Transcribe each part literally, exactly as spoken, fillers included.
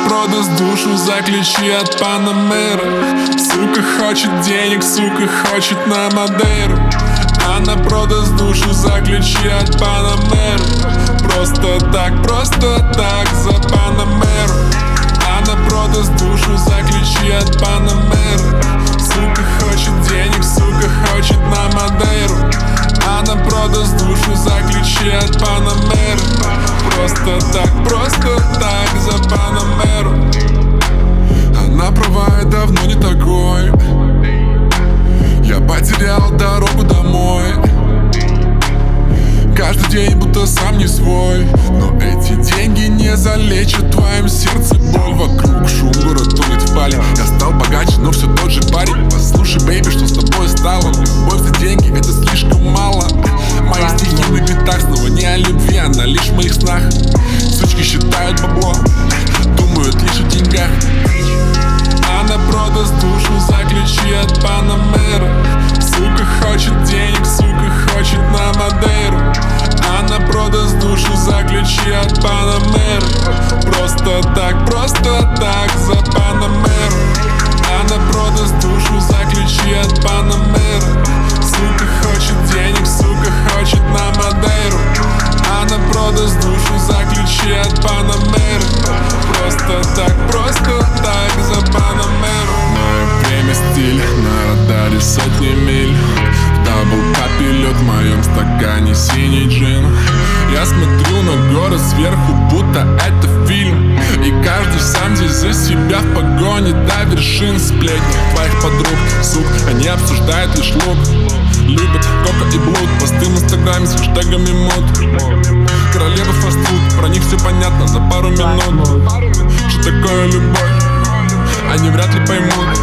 продаст душу за ключи от Панамеры. Сука хочет денег, сука хочет на Мадейру. Она продаст душу за ключи от Панамеры. Просто так, просто так за Панамеру. Она продаст душу за ключи от Панамеры. Сука хочет денег, сука хочет на Мадейру. Она продаст душу за ключи от Панамеры. Просто так, просто так за Панамеру. Она права, я давно не такой. Я потерял дорогу домой. Каждый день будто сам не свой. Но эти деньги не залечат в твоем сердце боль. Вокруг шум, город тонет в пале. Я стал богаче, но все тот же парень. Послушай, бэйби, что с тобой стало? Любовь за деньги, это слишком мало. Мои стихи на битах снова не о любви, она лишь в моих снах. Сучки считают бабло, думают лишь о деньгах. Она продаст душу за ключи от Панамеры. Сука хочет денег, сука хочет на Мадейру. Она продаст душу за ключи от Панамеры. Просто так, просто так за Панамеру. Она продаст душу за ключи от Панамеры. Сука хочет денег, сука хочет на Мадейру. Она продаст душу за ключи от Панамеры. Просто так, просто так за Панамеру. Мое время стиль, на радаре сотни миль. В дабл-капе лед, в моем стакане синий джин. Я смотрю на город сверху, будто это фильм. И каждый сам здесь за себя в погоне до вершин. Сплетни твоих подруг, сук, они обсуждают лишь лук. Любят кока и блуд, посты в инстаграме с хэштегами мод. Королева фастфуд, про них все понятно за пару минут. Что такое любовь, они вряд ли поймут.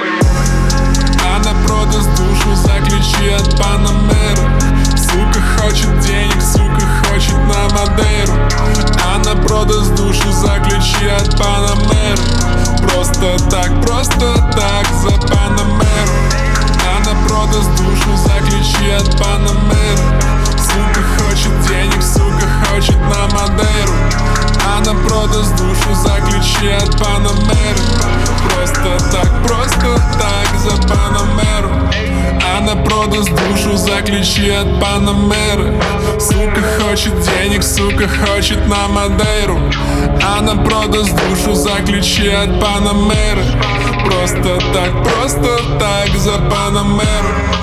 Она продаст душу за ключи от Панамеры. Сука хочет денег, сука хочет на Мадейру. Она продаст душу за ключи от Панамеры. Просто так, просто так за Панамеру. Она продаст душу за ключи от Панамеры. Сука хочет денег, сука хочет на Мадейру. Она продаст душу за ключи от Панамеры. Просто так, просто так за Панамеру. Она продаст душу за ключи от Панамеры. Сука хочет денег, сука хочет на Мадейру. Она продаст душу за ключи от Панамеры. Просто так, просто так за Панамеру.